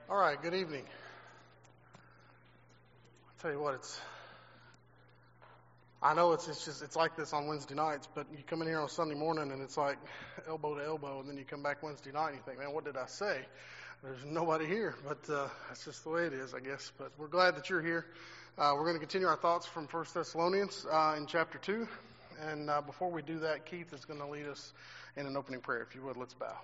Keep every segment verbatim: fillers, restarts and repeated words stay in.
All right, good evening. I'll tell you what, it's, I know it's, it's just, it's like this on Wednesday nights, but you come in here on Sunday morning and it's like elbow to elbow, and then you come back Wednesday night and you think, man, what did I say? There's nobody here, but uh, that's just the way it is, I guess. But we're glad that you're here. Uh, we're going to continue our thoughts from First Thessalonians uh, in chapter two. And uh, before we do that, Keith is going to lead us in an opening prayer. If you would, let's bow.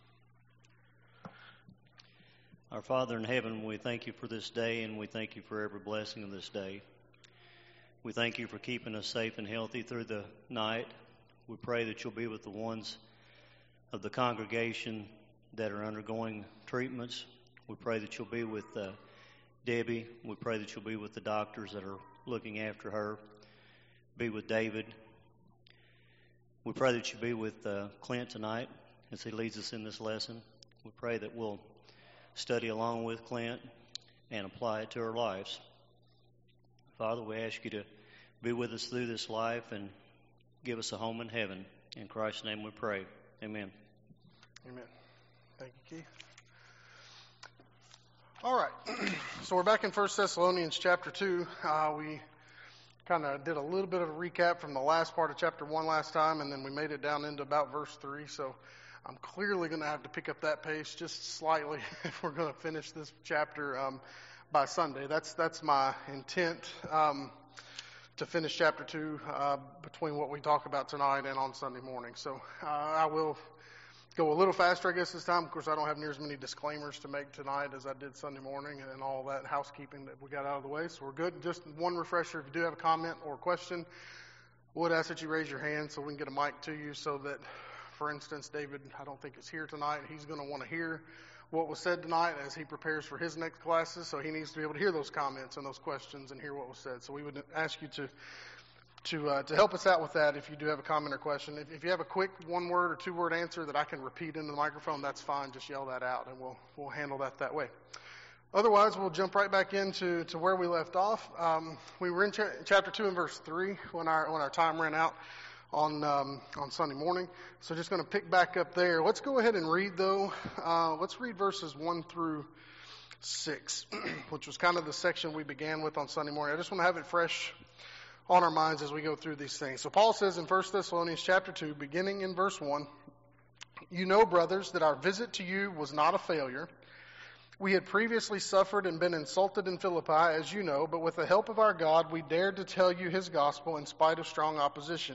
Our Father in heaven, we thank you for this day, and we thank you for every blessing of this day. We thank you for keeping us safe and healthy through the night. We pray that you'll be with the ones of the congregation that are undergoing treatments. We pray that you'll be with uh, Debbie. We pray that you'll be with the doctors that are looking after her. Be with David. We pray that you'll be with uh, Clint tonight as he leads us in this lesson. We pray that we'll study along with Clint and apply it to our lives. Father, we ask you to be with us through this life and give us a home in heaven. In Christ's name we pray. Amen. Amen. Thank you, Keith. All right. So we're back in First Thessalonians chapter two. Uh, we kind of did a little bit of a recap from the last part of chapter one last time, and then we made it down into about verse three. So I'm clearly going to have to pick up that pace just slightly if we're going to finish this chapter um, by Sunday. That's that's my intent um, to finish chapter two uh, between what we talk about tonight and on Sunday morning. So uh, I will go a little faster, I guess, this time. Of course, I don't have near as many disclaimers to make tonight as I did Sunday morning and all that housekeeping that we got out of the way. So we're good. Just one refresher, if you do have a comment or a question, would ask that you raise your hand so we can get a mic to you so that, for instance, David, I don't think is here tonight. He's going to want to hear what was said tonight as he prepares for his next classes, so he needs to be able to hear those comments and those questions and hear what was said. So we would ask you to to uh, to help us out with that if you do have a comment or question. If, if you have a quick one-word or two-word answer that I can repeat into the microphone, that's fine. Just yell that out, and we'll we'll handle that that way. Otherwise, we'll jump right back into to where we left off. Um, we were in cha- chapter two and verse three when our when our time ran out on um, on Sunday morning. So just going to pick back up there. Let's go ahead and read, though. Uh, let's read verses one through six, which was kind of the section we began with on Sunday morning. I just want to have it fresh on our minds as we go through these things. So Paul says in First Thessalonians chapter two, beginning in verse one, "You know, brothers, that our visit to you was not a failure. We had previously suffered and been insulted in Philippi, as you know, but with the help of our God, we dared to tell you his gospel in spite of strong opposition.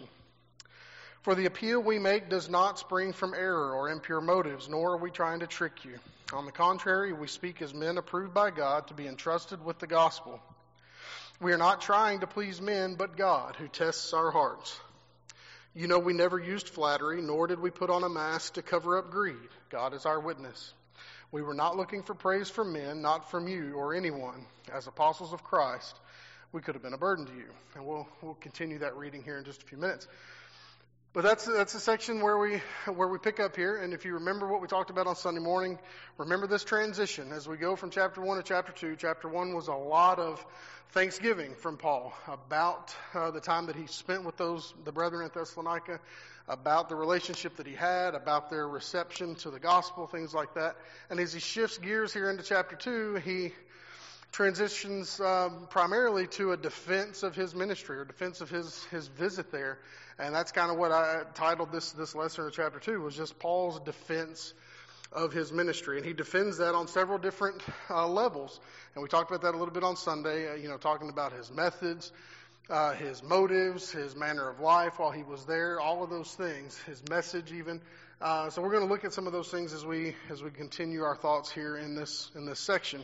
For the appeal we make does not spring from error or impure motives, nor are we trying to trick you. On the contrary, we speak as men approved by God to be entrusted with the gospel. We are not trying to please men, but God, who tests our hearts. You know we never used flattery, nor did we put on a mask to cover up greed. God is our witness. We were not looking for praise from men, not from you or anyone. As apostles of Christ, we could have been a burden to you." And we'll we'll continue that reading here in just a few minutes. But that's that's a section where we where we pick up here. And if you remember what we talked about on Sunday morning, remember this transition as we go from chapter one to chapter two. Chapter one was a lot of thanksgiving from Paul about uh, the time that he spent with those the brethren at Thessalonica, about the relationship that he had, about their reception to the gospel, things like that. And as he shifts gears here into chapter two, he transitions um, primarily to a defense of his ministry or defense of his his visit there. And that's kind of what I titled this this lesson in chapter two, was just Paul's defense of his ministry. And he defends that on several different uh, levels. And we talked about that a little bit on Sunday, uh, you know, talking about his methods, uh, his motives, his manner of life while he was there, all of those things, his message even. Uh, so we're going to look at some of those things as we as we continue our thoughts here in this in this section.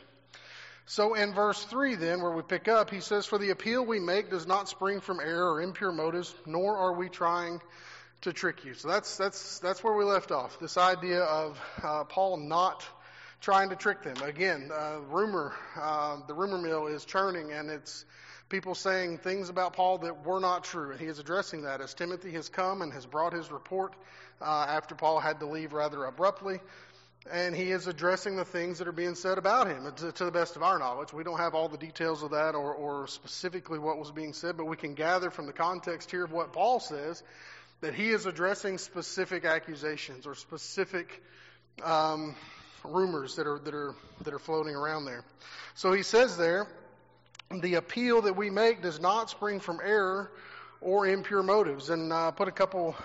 So in verse three then, where we pick up, he says, "For the appeal we make does not spring from error or impure motives, nor are we trying to trick you." So that's that's that's where we left off, this idea of uh, Paul not trying to trick them. Again, uh, rumor, uh, the rumor mill is churning, and it's people saying things about Paul that were not true. And he is addressing that as Timothy has come and has brought his report uh, after Paul had to leave rather abruptly. And he is addressing the things that are being said about him, to, to the best of our knowledge. We don't have all the details of that or, or specifically what was being said, but we can gather from the context here of what Paul says that he is addressing specific accusations or specific um, rumors that are that are that are floating around there. So he says there, the appeal that we make does not spring from error or impure motives. And uh, put a couple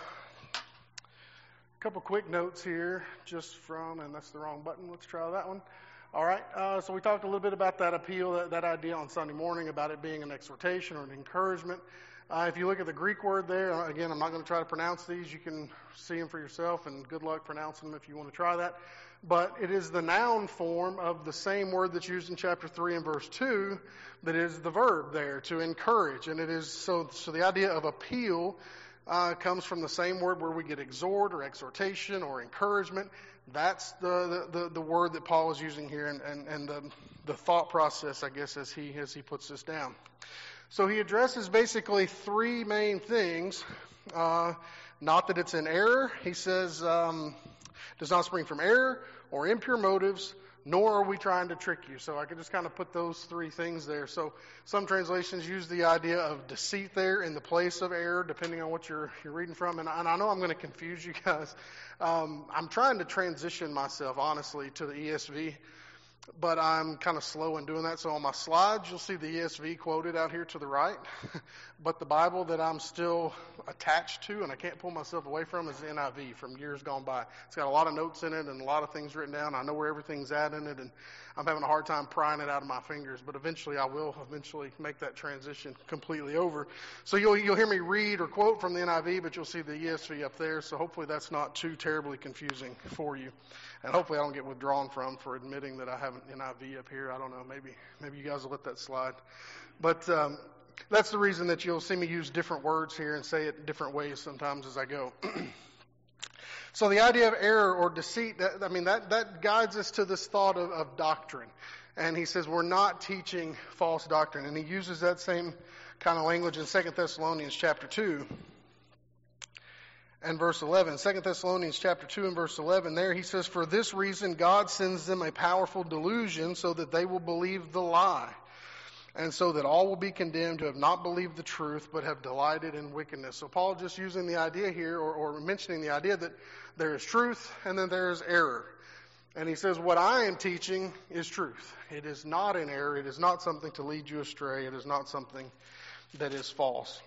couple quick notes here just from, and that's the wrong button. Let's try that one. All right, uh, so we talked a little bit about that appeal, that, that idea on Sunday morning about it being an exhortation or an encouragement. Uh, if you look at the Greek word there, uh, again, I'm not going to try to pronounce these. You can see them for yourself, and good luck pronouncing them if you want to try that. But it is the noun form of the same word that's used in chapter three and verse two that is the verb there, to encourage. And it is, so, so the idea of appeal uh, comes from the same word where we get exhort or exhortation or encouragement. That's the, the, the, the word that Paul is using here, and, and, and the, the thought process, I guess, as he, as he puts this down. So he addresses basically three main things. Uh, not that it's an error. He says, um, does not spring from error or impure motives, nor are we trying to trick you. So I could just kind of put those three things there. So some translations use the idea of deceit there in the place of error, depending on what you're, you're reading from. And, and I know I'm going to confuse you guys. Um, I'm trying to transition myself, honestly, to the E S V. But I'm kind of slow in doing that. So on my slides, you'll see the E S V quoted out here to the right. But the Bible that I'm still attached to and I can't pull myself away from is the N I V from years gone by. It's got a lot of notes in it and a lot of things written down. I know where everything's at in it, and I'm having a hard time prying it out of my fingers. But eventually I will eventually make that transition completely over. So you'll, you'll hear me read or quote from the N I V, but you'll see the E S V up there. So hopefully that's not too terribly confusing for you. And hopefully I don't get withdrawn from for admitting that I have an N I V up here. I don't know. Maybe maybe you guys will let that slide. But um, that's the reason that you'll see me use different words here and say it different ways sometimes as I go. So the idea of error or deceit, that, I mean, that, that guides us to this thought of, of doctrine. And he says we're not teaching false doctrine. And he uses that same kind of language in Second Thessalonians chapter two. And verse eleven, Second Thessalonians chapter two and verse eleven, there he says, for this reason God sends them a powerful delusion so that they will believe the lie, and so that all will be condemned who have not believed the truth but have delighted in wickedness. So Paul just using the idea here, or, or mentioning the idea that there is truth and then there is error. And he says, what I am teaching is truth. It is not an error. It is not something to lead you astray. It is not something that is false.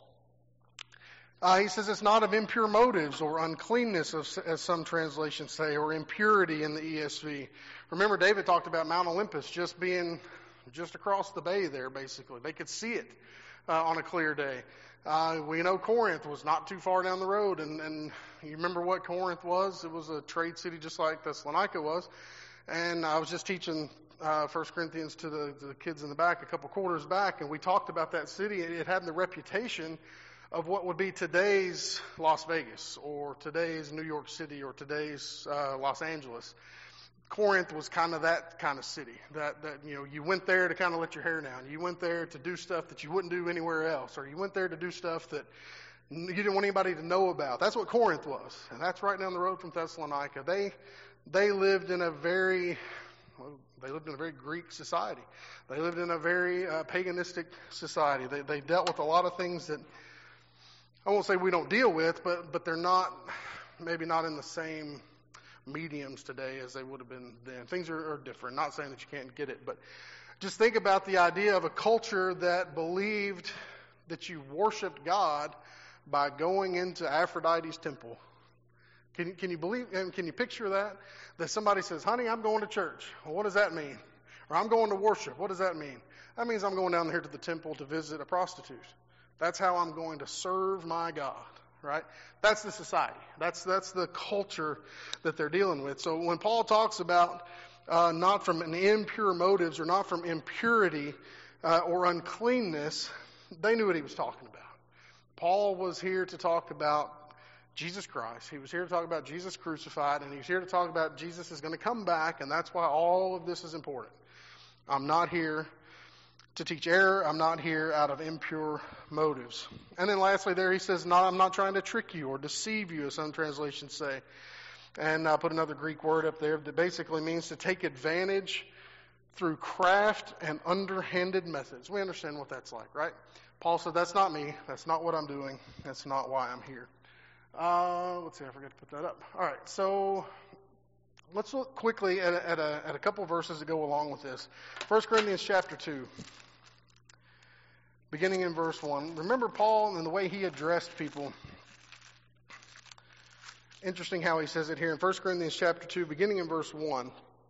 Uh, he says it's not of impure motives or uncleanness, as, as some translations say, or impurity in the E S V. Remember, David talked about Mount Olympus just being just across the bay there, basically. They could see it uh, on a clear day. Uh, we know Corinth was not too far down the road, and, and you remember what Corinth was? It was a trade city just like Thessalonica was. And I was just teaching uh, First Corinthians to the, to the kids in the back a couple quarters back, and we talked about that city. It had the reputation of what would be today's Las Vegas or today's New York City or today's uh, Los Angeles. Corinth was kind of that kind of city. That, that you know, you went there to kind of let your hair down. You went there to do stuff that you wouldn't do anywhere else, or you went there to do stuff that you didn't want anybody to know about. That's what Corinth was, and that's right down the road from Thessalonica. They they lived in a very well, they lived in a very Greek society. They lived in a very uh, paganistic society. They they dealt with a lot of things that I won't say we don't deal with, but but they're not, maybe not in the same mediums today as they would have been then. Things are, are different. Not saying that you can't get it, but just think about the idea of a culture that believed that you worshiped God by going into Aphrodite's temple. Can you, can you believe, and can you picture that? That somebody says, honey, I'm going to church. Well, what does that mean? Or I'm going to worship. What does that mean? That means I'm going down here to the temple to visit a prostitute. That's how I'm going to serve my God, right? That's the society. That's that's the culture that they're dealing with. So when Paul talks about uh, not from an impure motives or not from impurity uh, or uncleanness, they knew what he was talking about. Paul was here to talk about Jesus Christ. He was here to talk about Jesus crucified, and he was here to talk about Jesus is going to come back, and that's why all of this is important. I'm not here to teach error. I'm not here out of impure motives. And then lastly there he says, no, I'm not trying to trick you or deceive you, as some translations say. And I put another Greek word up there that basically means to take advantage through craft and underhanded methods. We understand what that's like, right? Paul said, that's not me. That's not what I'm doing. That's not why I'm here. Uh, let's see, I forgot to put that up. All right, so let's look quickly at a, at a, at a couple verses that go along with this. First Corinthians chapter two, beginning in verse one. Remember Paul and the way he addressed people. Interesting how he says it here in First Corinthians chapter two, beginning in verse one.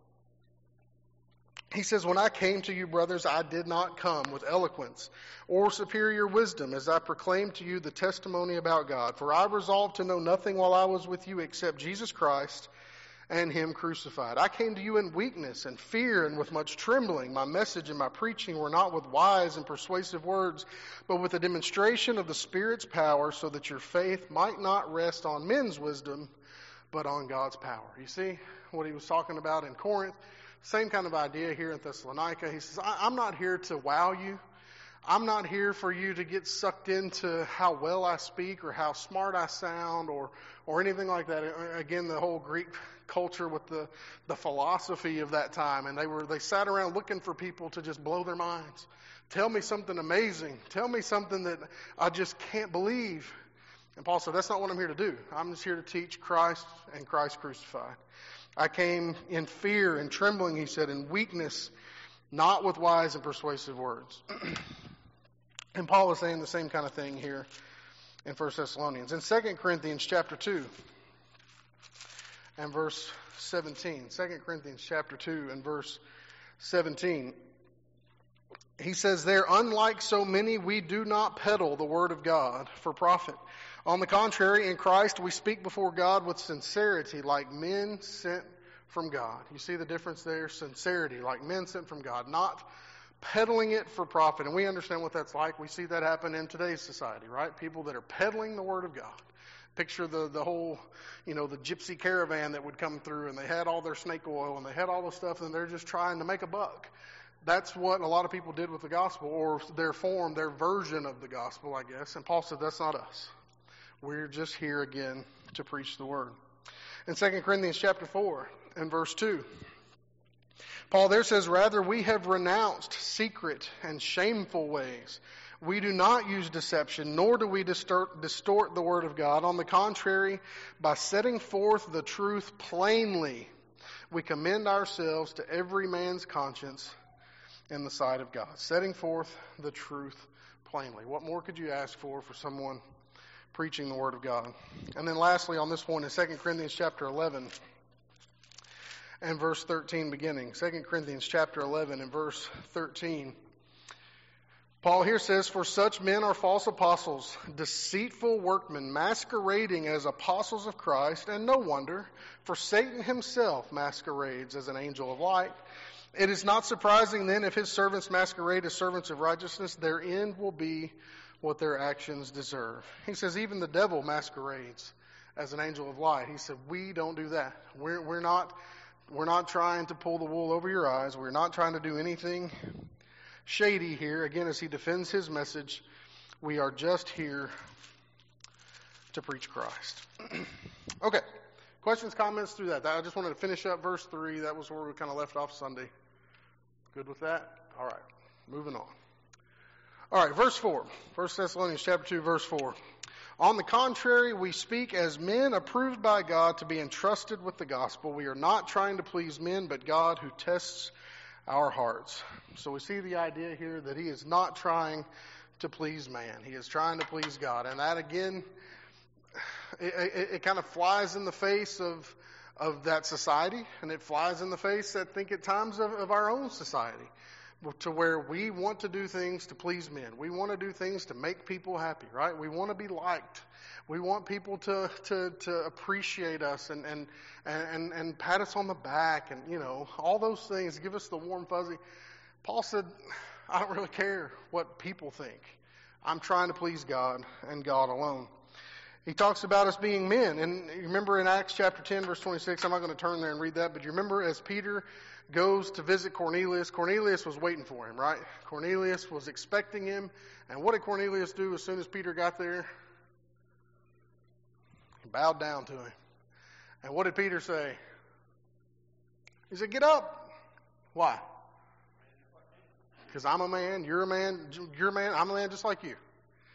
He says, "When I came to you, brothers, I did not come with eloquence or superior wisdom as I proclaimed to you the testimony about God. For I resolved to know nothing while I was with you except Jesus Christ and Him crucified. I came to you in weakness and fear and with much trembling. My message and my preaching were not with wise and persuasive words, but with a demonstration of the Spirit's power, so that your faith might not rest on men's wisdom, but on God's power." You see what he was talking about in Corinth? Same kind of idea here in Thessalonica. He says, I'm not here to wow you. I'm not here for you to get sucked into how well I speak or how smart I sound or or anything like that. Again, the whole Greek culture with the, the philosophy of that time. And they were they sat around looking for people to just blow their minds. Tell me something amazing. Tell me something that I just can't believe. And Paul said, that's not what I'm here to do. I'm just here to teach Christ and Christ crucified. I came in fear and trembling, he said, in weakness, not with wise and persuasive words. And Paul is saying the same kind of thing here in First Thessalonians. In Second Corinthians chapter two and verse seventeen, Second Corinthians chapter two and verse seventeen, he says there, "Unlike so many, we do not peddle the word of God for profit. On the contrary, in Christ we speak before God with sincerity, like men sent from God." You see the difference there? Sincerity, like men sent from God, not peddling it for profit. And we understand what that's like. We see that happen in today's society, right? People that are peddling the Word of God. Picture the, the whole, you know, the gypsy caravan that would come through, and they had all their snake oil, and they had all the stuff, and they're just trying to make a buck. That's what a lot of people did with the gospel, or their form, their version of the gospel, I guess. And Paul said, that's not us. We're just here again to preach the word. In Second Corinthians chapter four and verse two, Paul there says, "Rather we have renounced secret and shameful ways. We do not use deception, nor do we distort, distort the word of God. On the contrary, by setting forth the truth plainly, we commend ourselves to every man's conscience in the sight of God." Setting forth the truth plainly. What more could you ask for for someone preaching the word of God? And then lastly on this point in Second Corinthians chapter eleven and verse thirteen beginning. Second Corinthians chapter eleven and verse thirteen. Paul here says, "For such men are false apostles, deceitful workmen, masquerading as apostles of Christ, and no wonder, for Satan himself masquerades as an angel of light. It is not surprising then if his servants masquerade as servants of righteousness, their end will be what their actions deserve." He says even the devil masquerades as an angel of light. He said we don't do that. We're, we're not we're not trying to pull the wool over your eyes. We're not trying to do anything shady here. Again, as he defends his message, we are just here to preach Christ. Okay. Questions, comments through that? I just wanted to finish up verse three. That was where we kind of left off Sunday. Good with that? All right. Moving on. All right, verse four. First Thessalonians chapter two, verse four. "On the contrary, we speak as men approved by God to be entrusted with the gospel. We are not trying to please men, but God who tests our hearts." So we see the idea here that he is not trying to please man. He is trying to please God. And that, again, it, it, it kind of flies in the face of of that society, and it flies in the face, I think, at times of, of our own society, to where we want to do things to please men. We want to do things to make people happy, right? We want to be liked. We want people to to, to appreciate us and, and and and pat us on the back and, you know, all those things, give us the warm fuzzy. Paul said, I don't really care what people think. I'm trying to please God and God alone. He talks about us being men. And you remember in Acts chapter ten, verse twenty-six, I'm not going to turn there and read that, but you remember as Peter goes to visit Cornelius, Cornelius was waiting for him, right? Cornelius was expecting him. And what did Cornelius do as soon as Peter got there? He bowed down to him. And what did Peter say? He said, "Get up." Why? Because I'm a man, you're a man, you're a man, I'm a man just like you.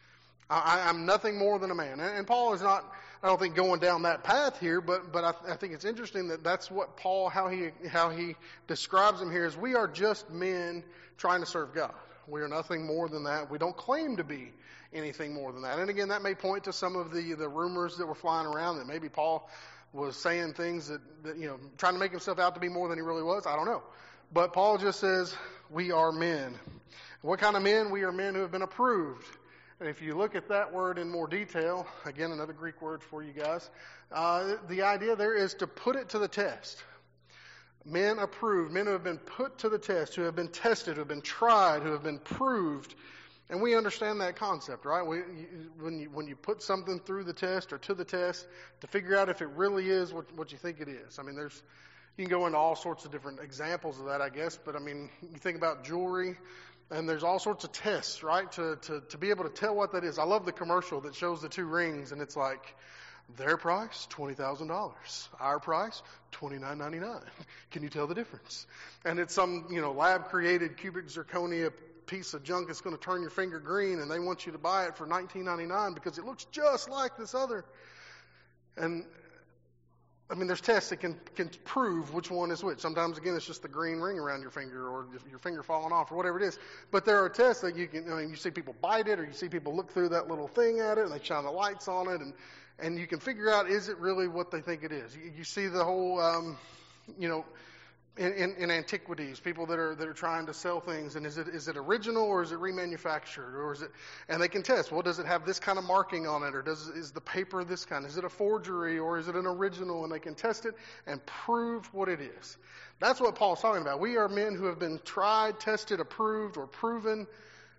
I, I'm nothing more than a man. And, and Paul is not, I don't think, going down that path here, but but I, I think it's interesting that that's what Paul, how he how he describes him here is we are just men trying to serve God. We are nothing more than that. We don't claim to be anything more than that. And again, that may point to some of the, the rumors that were flying around that maybe Paul was saying things that, that, you know, trying to make himself out to be more than he really was. I don't know. But Paul just says, we are men. What kind of men? We are men who have been approved. And if you look at that word in more detail, again, another Greek word for you guys, uh, the idea there is to put it to the test. Men approved, men who have been put to the test, who have been tested, who have been tried, who have been proved. And we understand that concept, right? We, when you when you put something through the test or to the test to figure out if it really is what, what you think it is. I mean, there's you can go into all sorts of different examples of that, I guess. But I mean, you think about jewelry, and there's all sorts of tests, right? To to to be able to tell what that is. I love the commercial that shows the two rings, and it's like their price twenty thousand dollars, our price twenty-nine ninety-nine. Can you tell the difference? And it's some you know lab created cubic zirconia piece of junk that's going to turn your finger green, and they want you to buy it for nineteen ninety-nine because it looks just like this other. And I mean, there's tests that can can prove which one is which. Sometimes, again, it's just the green ring around your finger, or your finger falling off, or whatever it is. But there are tests that you can. I mean, you see people bite it, or you see people look through that little thing at it, and they shine the lights on it, and and you can figure out, is it really what they think it is? You, you see the whole, um, you know. In, in, in antiquities, people that are that are trying to sell things, and is it is it original or is it remanufactured, or is it? And they can test. Well, does it have this kind of marking on it, or does is the paper this kind? Is it a forgery or is it an original? And they can test it and prove what it is. That's what Paul's talking about. We are men who have been tried, tested, approved, or proven,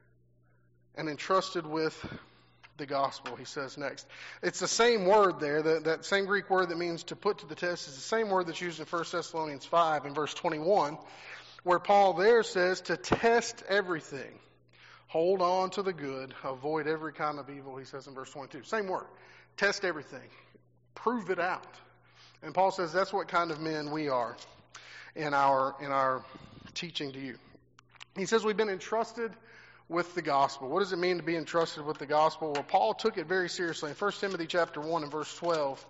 and entrusted with the gospel, he says next. It's the same word there, that, that same Greek word that means to put to the test is the same word that's used in First Thessalonians five in verse twenty-one, where Paul there says to test everything. Hold on to the good, avoid every kind of evil, he says in verse twenty-two. Same word. Test everything. Prove it out. And Paul says that's what kind of men we are in our in our teaching to you. He says we've been entrusted with the gospel. What does it mean to be entrusted with the gospel? Well, Paul took it very seriously. In First Timothy chapter one and verse twelve,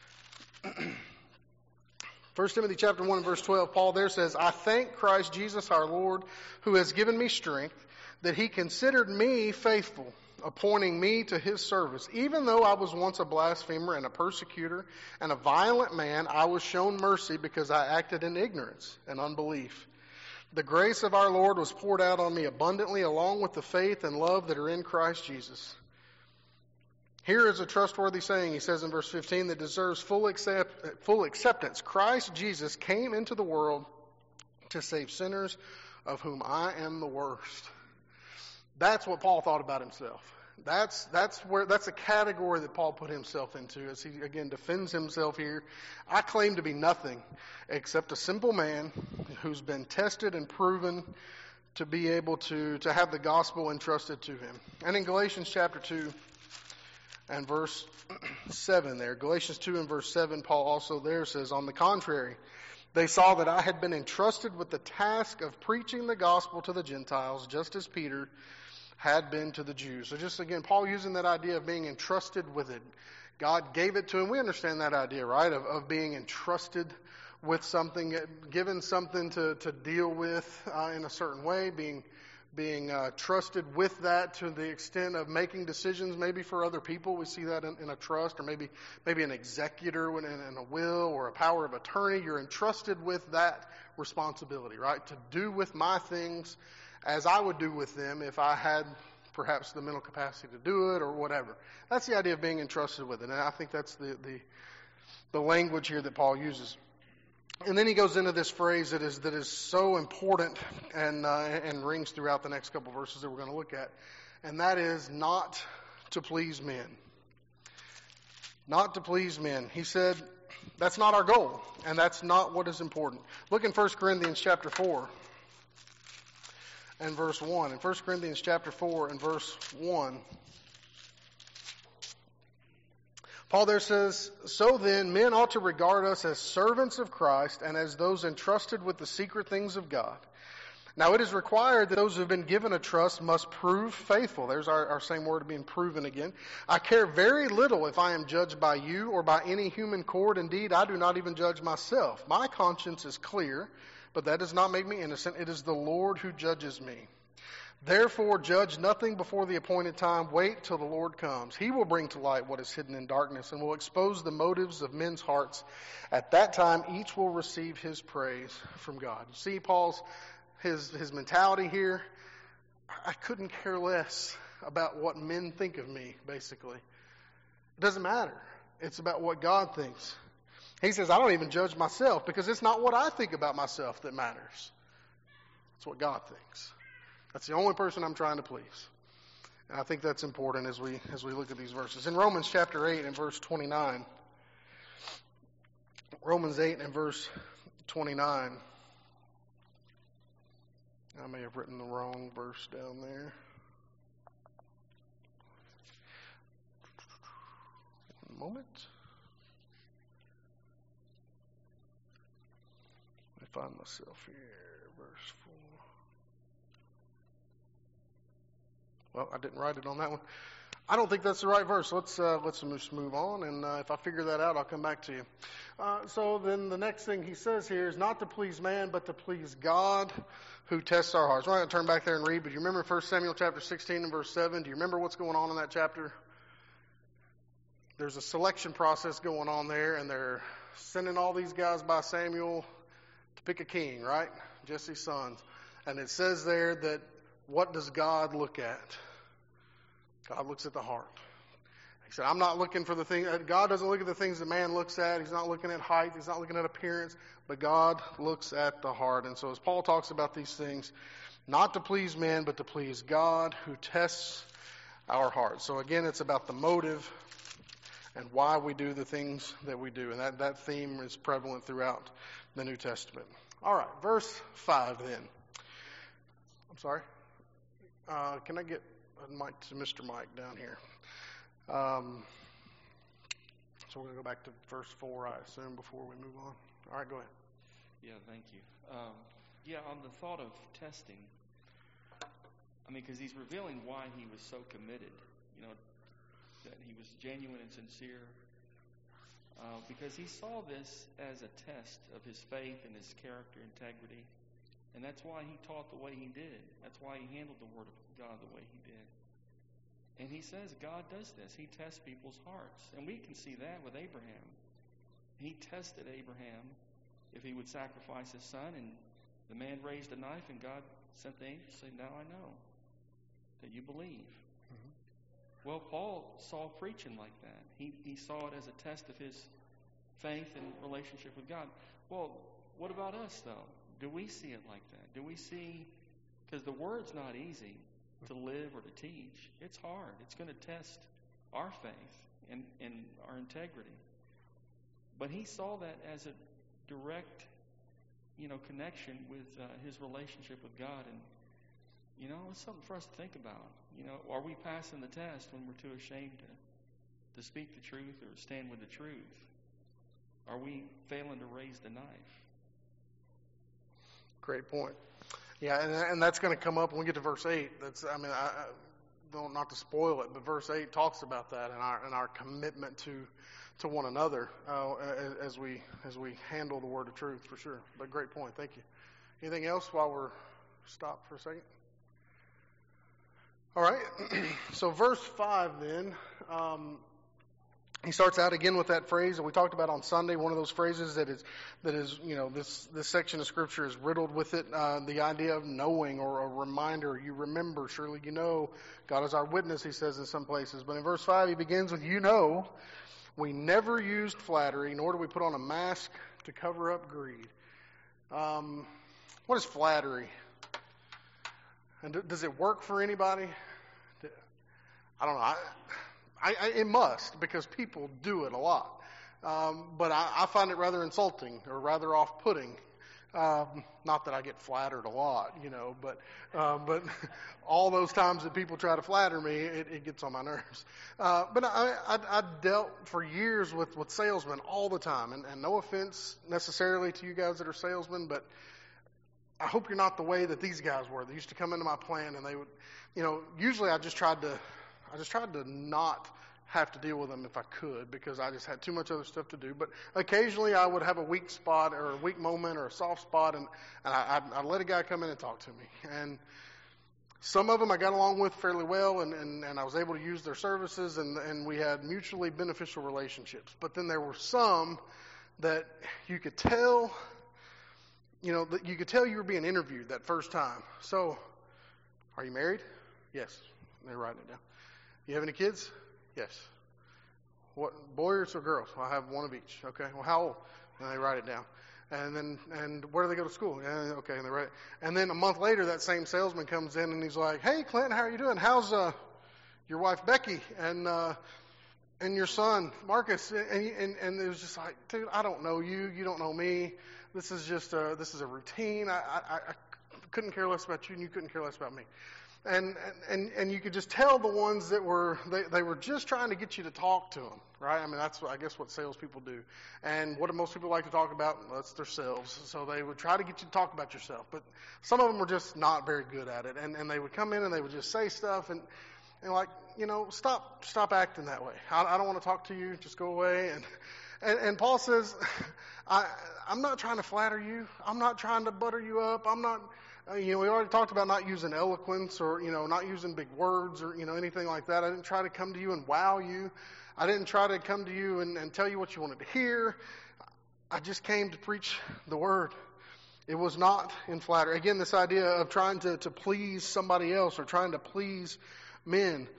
First Timothy chapter one and verse twelve, Paul there says, I thank Christ Jesus our Lord, who has given me strength, that he considered me faithful, appointing me to his service. Even though I was once a blasphemer and a persecutor and a violent man, I was shown mercy because I acted in ignorance and unbelief. The grace of our Lord was poured out on me abundantly, along with the faith and love that are in Christ Jesus. Here is a trustworthy saying, he says in verse fifteen, that deserves full accept, full acceptance. Christ Jesus came into the world to save sinners, of whom I am the worst. That's what Paul thought about himself. That's that's where that's a category that Paul put himself into as he again defends himself here. I claim to be nothing except a simple man who's been tested and proven to be able to, to have the gospel entrusted to him. And in Galatians chapter two and verse seven there, Galatians two and verse seven, Paul also there says, on the contrary, they saw that I had been entrusted with the task of preaching the gospel to the Gentiles, just as Peter had been to the Jews. So just again, Paul using that idea of being entrusted with it. God gave it to him. We understand that idea, right, of, of being entrusted with something, given something to, to deal with uh, in a certain way, being being uh, trusted with that to the extent of making decisions maybe for other people. We see that in, in a trust, or maybe maybe an executor in, in a will or a power of attorney. You're entrusted with that responsibility, right, to do with my things as I would do with them if I had perhaps the mental capacity to do it or whatever. That's the idea of being entrusted with it. And I think that's the, the, the language here that Paul uses. And then he goes into this phrase that is that is so important and uh, and rings throughout the next couple verses that we're going to look at. And that is not to please men. Not to please men. He said that's not our goal, and that's not what is important. Look in First Corinthians chapter four. And verse one. In First Corinthians chapter four and verse one, Paul there says, so then men ought to regard us as servants of Christ and as those entrusted with the secret things of God. Now it is required that those who have been given a trust must prove faithful. There's our, our same word being proven again. I care very little if I am judged by you or by any human court. Indeed, I do not even judge myself. My conscience is clear, but that does not make me innocent. It is the Lord who judges me. Therefore, judge nothing before the appointed time. Wait till the Lord comes. He will bring to light what is hidden in darkness and will expose the motives of men's hearts. At that time, each will receive his praise from God. You see Paul's his his mentality here? I couldn't care less about what men think of me, basically. It doesn't matter. It's about what God thinks. He says, I don't even judge myself because it's not what I think about myself that matters. It's what God thinks. That's the only person I'm trying to please. And I think that's important as we as we look at these verses. In Romans chapter eight and verse twenty-nine, Romans eight and verse twenty-nine, I may have written the wrong verse down there. One moment. Let me find myself here. Verse four. Well, I didn't write it on that one. I don't think that's the right verse. Let's uh, let's just move on, and uh, if I figure that out, I'll come back to you. Uh, so then the next thing he says here is not to please man, but to please God who tests our hearts. We're not going to turn back there and read, but you remember First Samuel chapter sixteen and verse seven? Do you remember what's going on in that chapter? There's a selection process going on there, and they're sending all these guys by Samuel to pick a king, right? Jesse's sons. And it says there that what does God look at? God looks at the heart. He said, I'm not looking for the thing. God doesn't look at the things that man looks at. He's not looking at height. He's not looking at appearance. But God looks at the heart. And so as Paul talks about these things, not to please men, but to please God who tests our hearts. So again, it's about the motive and why we do the things that we do. And that, that theme is prevalent throughout the New Testament. All right, verse five then. I'm sorry. Uh, can I get a mic to Mister Mike down here? Um, so we're going to go back to verse four, I assume, before we move on. All right, go ahead. Yeah, thank you. Um, yeah, on the thought of testing, I mean, because he's revealing why he was so committed, you know, that he was genuine and sincere, uh, because he saw this as a test of his faith and his character integrity. And that's why he taught the way he did. That's why he handled the Word of God the way he did. And he says God does this. He tests people's hearts. And we can see that with Abraham. He tested Abraham if he would sacrifice his son. And the man raised a knife, and God sent the angel to say, now I know that you believe. Mm-hmm. Well, Paul saw preaching like that. He, he saw it as a test of his faith and relationship with God. Well, what about us, though? Do we see it like that? Do we see, because the word's not easy to live or to teach. It's hard. It's going to test our faith and, and our integrity. But he saw that as a direct, you know, connection with uh, his relationship with God. And, you know, it's something for us to think about. You know, are we passing the test when we're too ashamed to, to speak the truth or stand with the truth? Are we failing to raise the knife? Great point. Yeah, and, and that's going to come up when we get to verse eight. That's, I mean, I, I don't not to spoil it, but verse eight talks about that and our and our commitment to to one another uh, as, as we as we handle the word of truth, for sure. But great point. Thank you. Anything else while we're stopped for a second? All right. So verse five then. Um, He starts out again with that phrase that we talked about on Sunday, one of those phrases that is, that is, you know, this, this section of Scripture is riddled with it, uh, the idea of knowing or a reminder. You remember, surely you know. God is our witness, he says in some places. But in verse five, he begins with, you know, we never used flattery, nor do we put on a mask to cover up greed. Um, what is flattery? And d- does it work for anybody? I don't know. I, I, I, it must, because people do it a lot. Um, but I, I find it rather insulting or rather off-putting. Um, not that I get flattered a lot, you know, but uh, but all those times that people try to flatter me, it, it gets on my nerves. Uh, but I, I, I dealt for years with, with salesmen all the time, and, and no offense necessarily to you guys that are salesmen, but I hope you're not the way that these guys were. They used to come into my plan and they would, you know, usually I just tried to, I just tried to not have to deal with them if I could because I just had too much other stuff to do. But occasionally I would have a weak spot or a weak moment or a soft spot, and, and I, I'd, I'd let a guy come in and talk to me. And some of them I got along with fairly well, and, and, and I was able to use their services, and, and we had mutually beneficial relationships. But then there were some that you could tell, you know, that you could tell you were being interviewed that first time. So, are you married? Yes. They're writing it down. You have any kids? Yes. What, boys or girls? Well, I have one of each. Okay. Well, how old? And they write it down. And then, and where do they go to school? And, okay. And they write it. And then a month later, that same salesman comes in and he's like, "Hey, Clint, how are you doing? How's uh, your wife Becky and uh, and your son Marcus?" And, and and it was just like, dude, I don't know you. You don't know me. This is just a this is a routine. I I, I couldn't care less about you, and you couldn't care less about me. And, and and you could just tell the ones that were, they, they were just trying to get you to talk to them, right? I mean, that's, I guess, what salespeople do. And what do most people like to talk about? Well, that's themselves. So they would try to get you to talk about yourself. But some of them were just not very good at it. And, and they would come in and they would just say stuff and, and like, you know, stop stop acting that way. I, I don't want to talk to you. Just go away. And and, and Paul says, I, I'm not trying to flatter you. I'm not trying to butter you up. I'm not... You know, we already talked about not using eloquence or, you know, not using big words or, you know, anything like that. I didn't try to come to you and wow you. I didn't try to come to you and, and tell you what you wanted to hear. I just came to preach the word. It was not in flattery. Again, this idea of trying to, to please somebody else or trying to please men.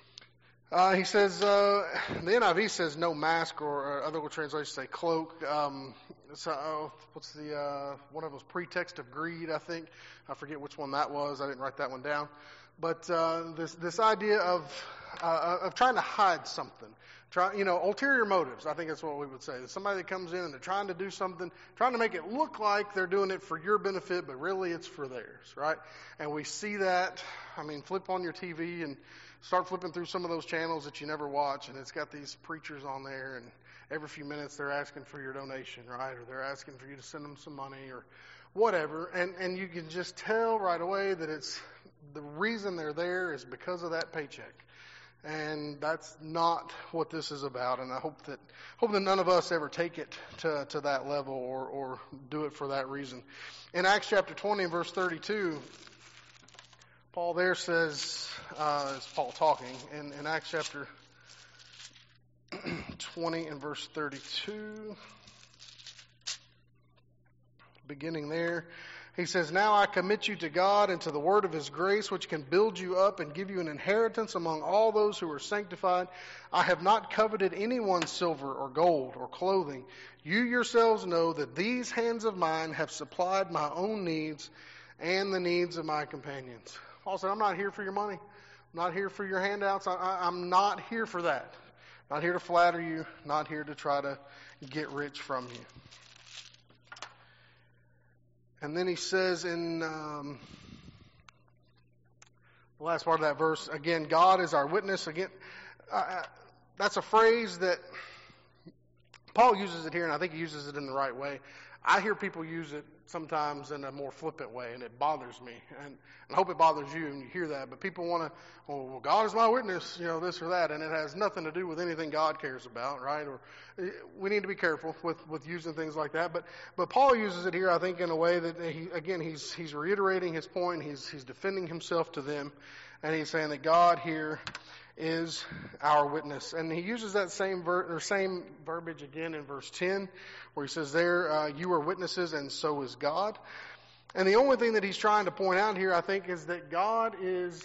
Uh, he says, uh, the N I V says no mask, or uh, other translations say cloak. Um, so, uh, what's the, uh, one of those, pretext of greed, I think. I forget which one that was. I didn't write that one down. But uh, this this idea of uh, of trying to hide something. Try, you know, ulterior motives, I think that's what we would say. Somebody that comes in and they're trying to do something, trying to make it look like they're doing it for your benefit, but really it's for theirs, right? And we see that. I mean, flip on your T V and start flipping through some of those channels that you never watch, and it's got these preachers on there, and every few minutes they're asking for your donation, right? Or they're asking for you to send them some money or whatever. And, and you can just tell right away that it's the reason they're there is because of that paycheck. And that's not what this is about. And I hope that hope that none of us ever take it to, to that level or, or do it for that reason. In Acts chapter twenty and verse thirty-two, Paul there says, uh, is Paul talking, in, in Acts chapter twenty and verse thirty-two, beginning there, he says, "Now I commit you to God and to the word of his grace, which can build you up and give you an inheritance among all those who are sanctified. I have not coveted anyone's silver or gold or clothing. You yourselves know that these hands of mine have supplied my own needs and the needs of my companions." Paul said, I'm not here for your money. I'm not here for your handouts. I, I, I'm not here for that. Not here to flatter you. Not here to try to get rich from you. And then he says in um, the last part of that verse, again, God is our witness. Again, uh, that's a phrase that Paul uses it here, and I think he uses it in the right way. I hear people use it sometimes in a more flippant way, and it bothers me. And I hope it bothers you when you hear that. But people want to, oh, well, God is my witness, you know, this or that. And it has nothing to do with anything God cares about, right? Or we need to be careful with, with using things like that. But but Paul uses it here, I think, in a way that, he, again, he's he's reiterating his point. He's he's defending himself to them. And he's saying that God here is our witness. And he uses that same ver- or same verbiage again in verse ten, where he says there, uh, you are witnesses and so is God. And the only thing that he's trying to point out here, I think, is that God is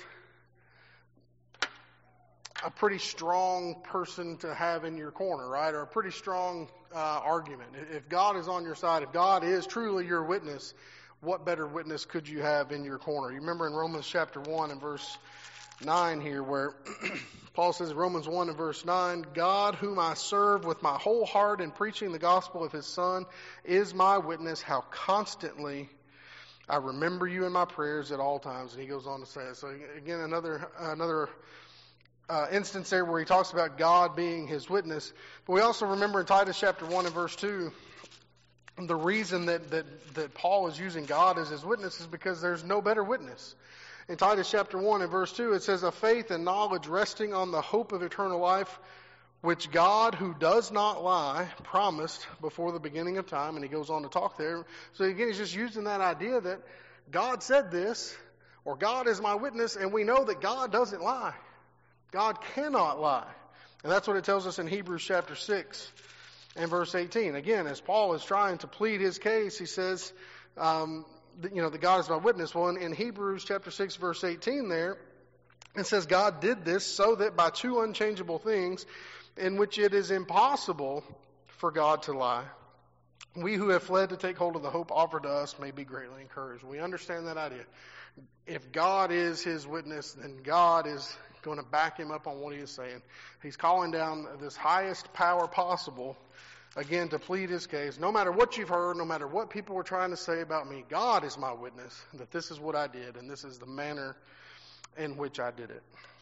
a pretty strong person to have in your corner, right? Or a pretty strong uh, argument. If God is on your side, if God is truly your witness, what better witness could you have in your corner? You remember in Romans chapter one and verse nine here, where Paul says, Romans one and verse nine, God whom I serve with my whole heart in preaching the gospel of his Son is my witness how constantly I remember you in my prayers at all times. And he goes on to say it. So again, another another uh, instance there where he talks about God being his witness. But we also remember in Titus chapter one and verse two, the reason that, that, that Paul is using God as his witness is because there's no better witness. In Titus chapter one and verse two, it says, "A faith and knowledge resting on the hope of eternal life, which God, who does not lie, promised before the beginning of time." And he goes on to talk there. So again, he's just using that idea that God said this, or God is my witness, and we know that God doesn't lie. God cannot lie. And that's what it tells us in Hebrews chapter six and verse eighteen. Again, as Paul is trying to plead his case, he says, um, that, you know, that God is my witness. Well, in, in Hebrews chapter six, verse eighteen there, it says, "God did this so that by two unchangeable things, in which it is impossible for God to lie, we who have fled to take hold of the hope offered to us may be greatly encouraged." We understand that idea. If God is his witness, then God is going to back him up on what he is saying. He's calling down this highest power possible, again, to plead his case. No matter what you've heard, no matter what people were trying to say about me, God is my witness that this is what I did, and this is the manner in which I did it.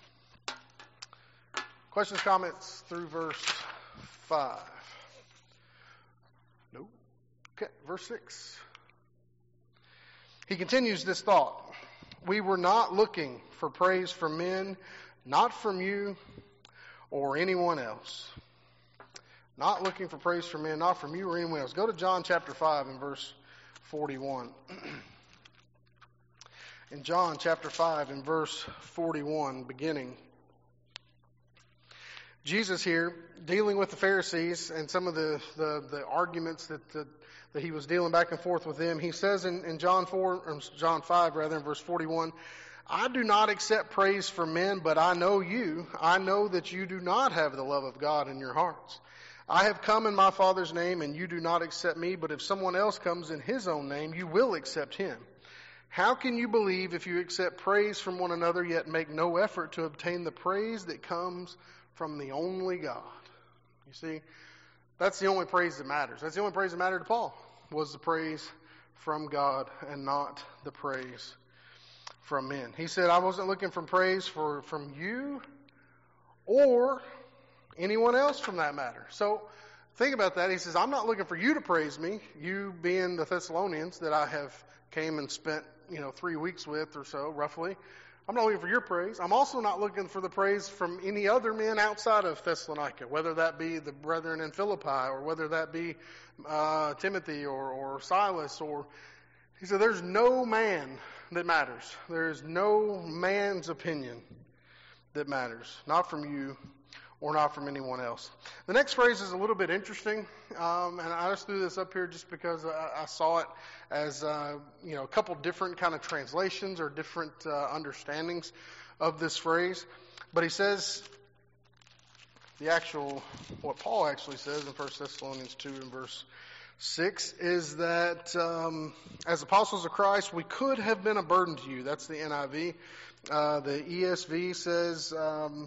Questions, comments through verse five? No. Okay, verse six. He continues this thought. "We were not looking for praise from men, not from you or anyone else." Not looking for praise from men, not from you or anyone else. Go to John chapter five and verse forty-one. In John chapter five and verse forty-one, beginning. Jesus here, dealing with the Pharisees and some of the, the, the arguments that, that that he was dealing back and forth with them. He says in, in John four, or John five rather, in verse forty-one, "I do not accept praise from men, but I know you. I know that you do not have the love of God in your hearts. I have come in my Father's name, and you do not accept me, but if someone else comes in his own name, you will accept him. How can you believe if you accept praise from one another, yet make no effort to obtain the praise that comes from the only God?" You see, that's the only praise that matters. That's the only praise that mattered to Paul, was the praise from God and not the praise from men. He said, "I wasn't looking for praise for, from you or anyone else from that matter." So think about that. He says, "I'm not looking for you to praise me," you being the Thessalonians that I have came and spent, you know, three weeks with or so, roughly. I'm not looking for your praise. I'm also not looking for the praise from any other men outside of Thessalonica, whether that be the brethren in Philippi or whether that be uh, Timothy or, or Silas. Or he said, there's no man that matters. There's no man's opinion that matters, not from you or not from anyone else. The next phrase is a little bit interesting, um, and I just threw this up here just because I, I saw it as uh, you know a couple different kind of translations or different uh, understandings of this phrase. But he says the actual what Paul actually says in First Thessalonians two and verse six is that um, as apostles of Christ, we could have been a burden to you. That's the N I V. Uh, the E S V says, um,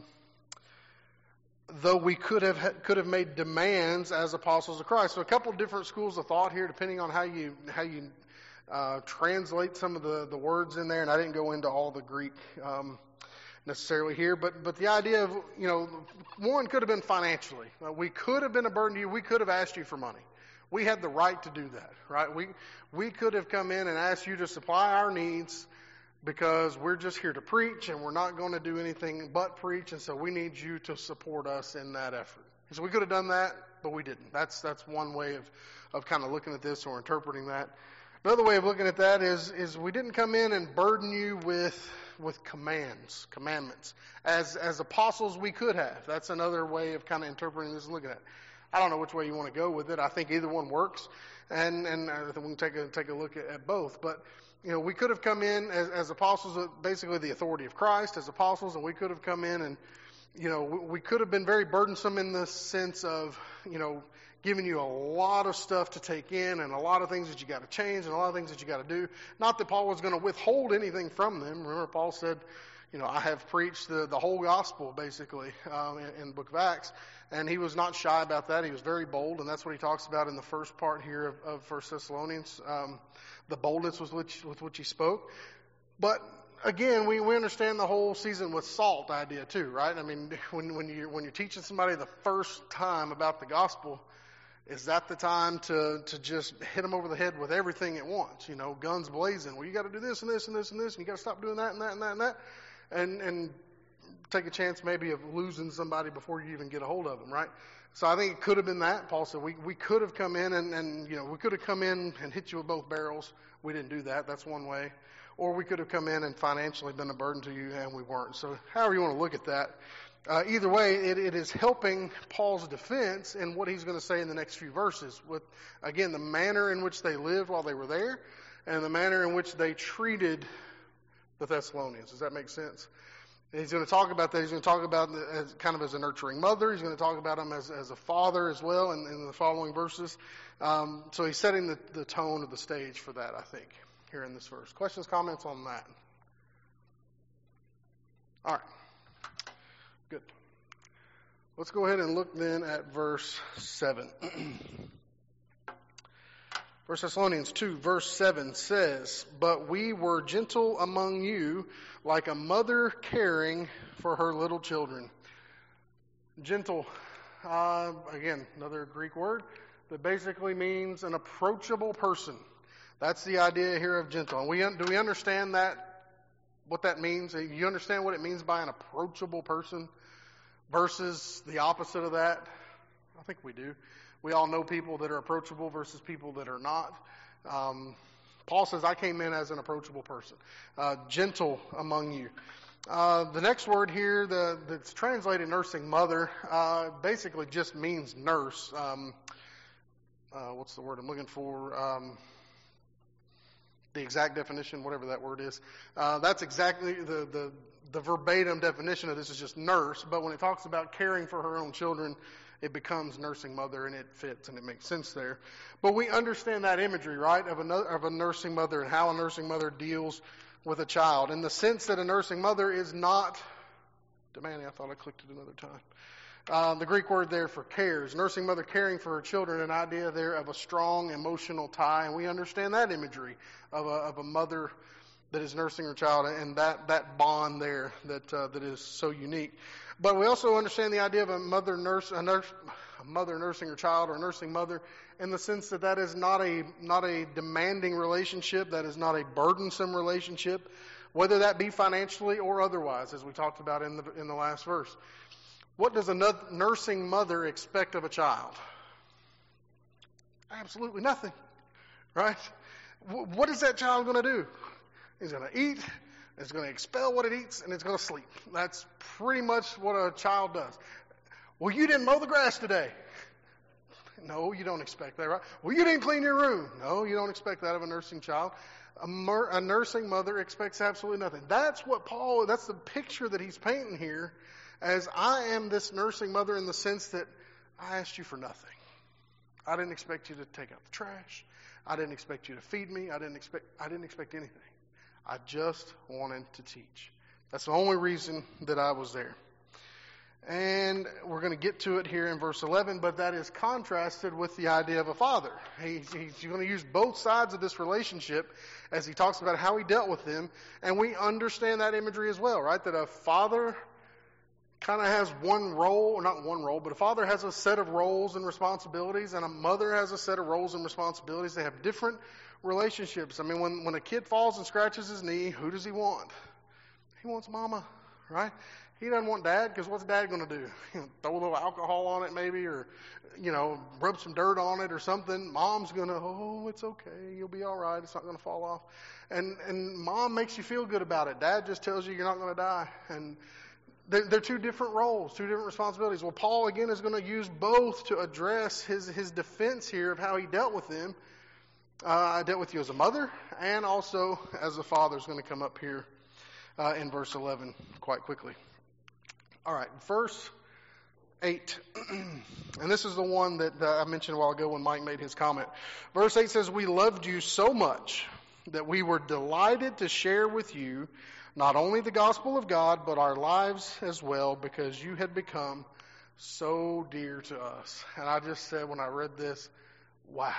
though we could have could have made demands as apostles of Christ. So a couple of different schools of thought here, depending on how you how you uh, translate some of the, the words in there. And I didn't go into all the Greek um, necessarily here, but but the idea of, you know, one could have been financially. Uh, we could have been a burden to you. We could have asked you for money. We had the right to do that, right? We we could have come in and asked you to supply our needs, because we're just here to preach and we're not going to do anything but preach, and so we need you to support us in that effort. So we could have done that, but we didn't. That's that's one way of, of kind of looking at this or interpreting that. Another way of looking at that is is we didn't come in and burden you with with commands, commandments. As as apostles, we could have. That's another way of kind of interpreting this and looking at it. I don't know which way you want to go with it. I think either one works, and and I think we can take a take a look at, at both. But you know, we could have come in as, as apostles, basically the authority of Christ as apostles, and we could have come in and, you know, we, we could have been very burdensome in the sense of, you know, giving you a lot of stuff to take in and a lot of things that you got to change and a lot of things that you got to do. Not that Paul was going to withhold anything from them. Remember, Paul said, you know, I have preached the, the whole gospel, basically, um, in, in the book of Acts. And he was not shy about that. He was very bold, and that's what he talks about in the first part here of, of First Thessalonians, um, the boldness with which with which he spoke. But again, we, we understand the whole season with salt idea too, right? I mean, when when you when you're teaching somebody the first time about the gospel, Is that the time to, to just hit them over the head with everything at once? You know, guns blazing. Well, you got to do this and this and this and this, and you got to stop doing that and that and that and that, and and take a chance maybe of losing somebody before you even get a hold of them, right? So I think it could have been that. Paul said we we could have come in and, and you know we could have come in and hit you with both barrels. We didn't do that. That's one way. Or we could have come in and financially been a burden to you, and we weren't. So however you want to look at that. Uh, either way, it, it is helping Paul's defense in what he's going to say in the next few verses with, again, the manner in which they lived while they were there and the manner in which they treated the Thessalonians. Does that make sense? He's going to talk about that. He's going to talk about it as kind of as a nurturing mother. He's going to talk about him as, as a father as well in, in the following verses. Um, so he's setting the, the tone of the stage for that, I think, here in this verse. Questions, comments on that? All right. Good. Let's go ahead and look then at verse seven. First Thessalonians two, verse seven says, "But we were gentle among you, like a mother caring for her little children." Gentle, uh, again, another Greek word that basically means an approachable person. That's the idea here of gentle. And we do we understand that? What that means? You understand what it means by an approachable person versus the opposite of that? I think we do. We all know people that are approachable versus people that are not. Um, Paul says, I came in as an approachable person. Uh, gentle among you. Uh, the next word here, the, that's translated nursing mother, uh, basically just means nurse. Um, uh, what's the word I'm looking for? Um, the exact definition, whatever that word is. Uh, that's exactly the, the, the verbatim definition of this is just nurse. But when it talks about caring for her own children, it becomes nursing mother, and it fits and it makes sense there. But we understand that imagery, right, of a, of a nursing mother and how a nursing mother deals with a child, in the sense that a nursing mother is not demanding. I thought I clicked it another time. Uh, the Greek word there for cares, nursing mother caring for her children, an idea there of a strong emotional tie, and we understand that imagery of a, of a mother that is nursing her child, and that, that bond there that uh, that is so unique. But we also understand the idea of a mother nurse, a nurse, a mother nursing her child, or a nursing mother, in the sense that that is not a not a demanding relationship, that is not a burdensome relationship, whether that be financially or otherwise, as we talked about in the in the last verse. What does a nursing mother expect of a child? Absolutely nothing, right? What is that child going to do? He's going to eat, it's going to expel what it eats, and it's going to sleep. That's pretty much what a child does. Well, you didn't mow the grass today. No, you don't expect that, right? Well, you didn't clean your room. No, you don't expect that of a nursing child. A, mer- a nursing mother expects absolutely nothing. That's what Paul, that's the picture that he's painting here, as I am this nursing mother, in the sense that I asked you for nothing. I didn't expect you to take out the trash. I didn't expect you to feed me. I didn't expect I didn't expect anything. I just wanted to teach. That's the only reason that I was there. And we're going to get to it here in verse eleven, but that is contrasted with the idea of a father. He's, he's going to use both sides of this relationship as he talks about how he dealt with them. And we understand that imagery as well, right? That a father kind of has one role, or not one role, but a father has a set of roles and responsibilities, and a mother has a set of roles and responsibilities. They have different relationships. I mean, when, when a kid falls and scratches his knee, who does he want? He wants mama, right? He doesn't want dad, because what's dad going to do? You know, throw a little alcohol on it maybe, or, you know, rub some dirt on it or something. Mom's going to, oh, it's okay. You'll be all right. It's not going to fall off. And, and mom makes you feel good about it. Dad just tells you you're not going to die. And they're, they're two different roles, two different responsibilities. Well, Paul, again, is going to use both to address his, his defense here of how he dealt with them. Uh, I dealt with you as a mother, and also as a father is going to come up here uh, in verse eleven quite quickly. All right, verse eight. And this is the one that uh, I mentioned a while ago when Mike made his comment. Verse eight says, "We loved you so much that we were delighted to share with you not only the gospel of God, but our lives as well, because you had become so dear to us." And I just said when I read this, wow.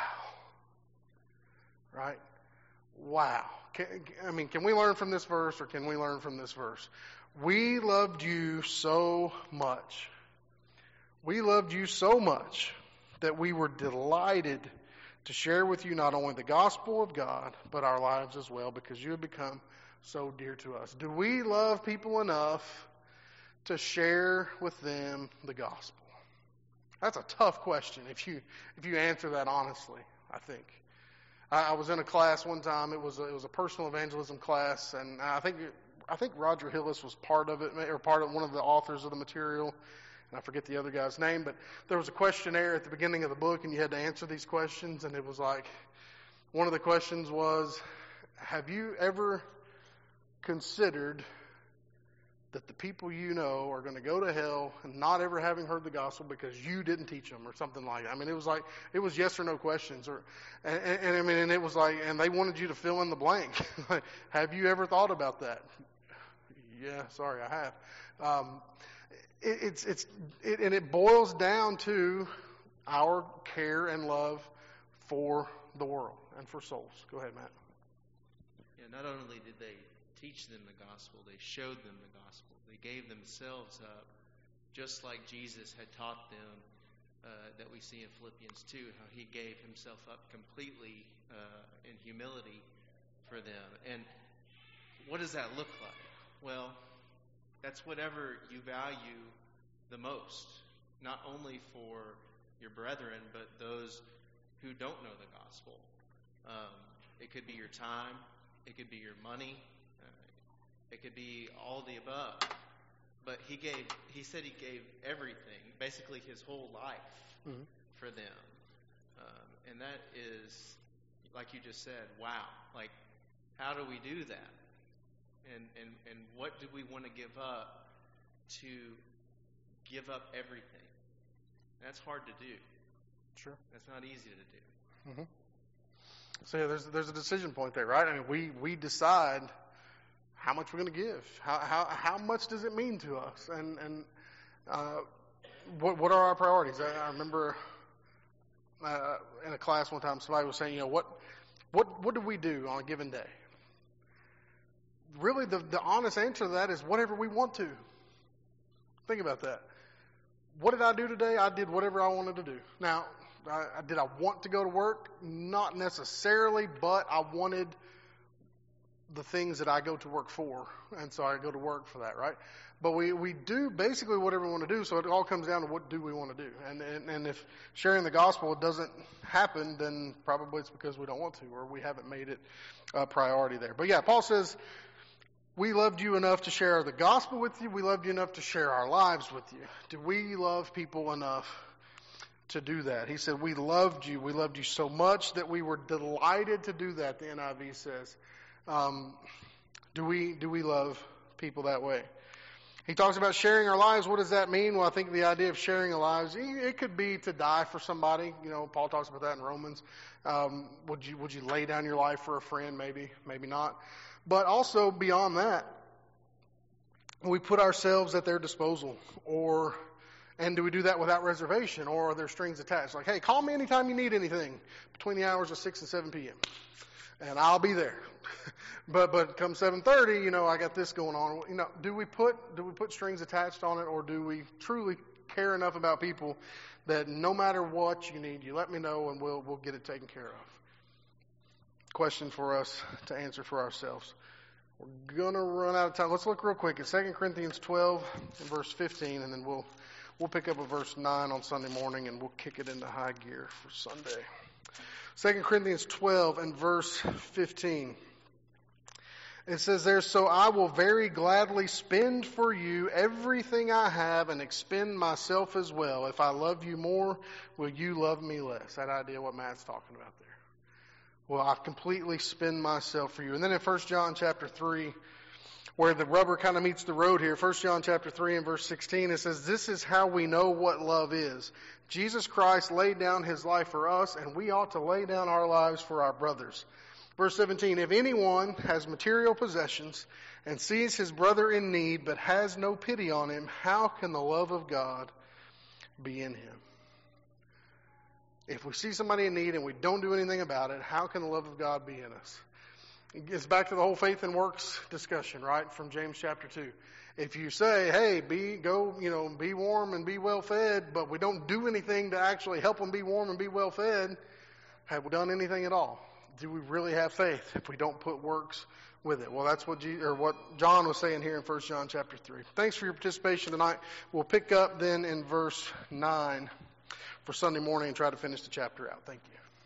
Right? Wow. Can, I mean, can we learn from this verse, or can we learn from this verse? We loved you so much. We loved you so much that we were delighted to share with you not only the gospel of God, but our lives as well, because you have become so dear to us. Do we love people enough to share with them the gospel? That's a tough question if you if you answer that honestly, I think. I, I was in a class one time. It was a, it was a personal evangelism class, and I think I think Roger Hillis was part of it, or part of one of the authors of the material. And I forget the other guy's name, but there was a questionnaire at the beginning of the book, and you had to answer these questions. And it was like, one of the questions was, have you ever considered that the people you know are going to go to hell and not ever having heard the gospel because you didn't teach them, or something like that? I mean, it was like, it was yes or no questions, or and, and, and I mean, and it was like, and they wanted you to fill in the blank. Like, have you ever thought about that? Yeah, sorry, I have. Um, it, it's it's it, and it boils down to our care and love for the world and for souls. Go ahead, Matt. Yeah, not only did they teach them the gospel, they showed them the gospel. They gave themselves up, just like Jesus had taught them, uh, that we see in Philippians two, how he gave himself up completely uh, in humility for them. And what does that look like? Well, that's whatever you value the most, not only for your brethren, but those who don't know the gospel. Um, it could be your time, it could be your money, it could be all the above. But he gave, he said he gave everything, basically his whole life, mm-hmm. for them. Um, and that is, like you just said, wow. Like, how do we do that? And, and, and what do we want to give up to give up everything? That's hard to do. Sure. That's not easy to do. Mm-hmm. So yeah, there's, there's a decision point there, right? I mean, we, we decide how much we're going to give. How, how how much does it mean to us? And and uh, what what are our priorities? I, I remember uh, in a class one time somebody was saying, you know, what what what do we do on a given day? Really, the the honest answer to that is whatever we want to. Think about that. What did I do today? I did whatever I wanted to do. Now, I, did I want to go to work? Not necessarily, but I wanted the things that I go to work for, and so I go to work for that, right? But we, we do basically whatever we want to do, so it all comes down to what do we want to do. And, and and if sharing the gospel doesn't happen, then probably it's because we don't want to, or we haven't made it a priority there. But yeah, Paul says, we loved you enough to share the gospel with you. We loved you enough to share our lives with you. Do we love people enough to do that? He said, we loved you. We loved you so much that we were delighted to do that, the N I V says. Um, do we do we love people that way? He talks about sharing our lives. What does that mean? Well, I think the idea of sharing our lives, it could be to die for somebody. You know, Paul talks about that in Romans. Um, would you would you lay down your life for a friend? Maybe, maybe not. But also beyond that, we put ourselves at their disposal, or and do we do that without reservation, or are there strings attached? Like, hey, call me anytime you need anything between the hours of six and seven p.m. and I'll be there. but but come seven thirty, you know, I got this going on. You know, do we put do we put strings attached on it, or do we truly care enough about people that no matter what you need, you let me know and we'll we'll get it taken care of? Question for us to answer for ourselves. We're gonna run out of time. Let's look real quick at Second Corinthians twelve and verse fifteen, and then we'll we'll pick up at verse nine on Sunday morning, and we'll kick it into high gear for Sunday. Second Corinthians twelve and verse fifteen. It says there, so I will very gladly spend for you everything I have and expend myself as well. If I love you more, will you love me less? That idea what Matt's talking about there. Well, I completely spend myself for you. And then in First John chapter three, where the rubber kind of meets the road here, First John chapter three and verse sixteen, it says, this is how we know what love is. Jesus Christ laid down his life for us, and we ought to lay down our lives for our brothers. Verse seventeen, if anyone has material possessions and sees his brother in need but has no pity on him, how can the love of God be in him? If we see somebody in need and we don't do anything about it, how can the love of God be in us? It's back to the whole faith and works discussion, right, from James chapter two. If you say, hey, be go, you know, be warm and be well fed, but we don't do anything to actually help them be warm and be well fed, have we done anything at all? Do we really have faith if we don't put works with it? Well, that's what G, or what John was saying here in First John chapter three. Thanks for your participation tonight. We'll pick up then in verse nine for Sunday morning and try to finish the chapter out. Thank you.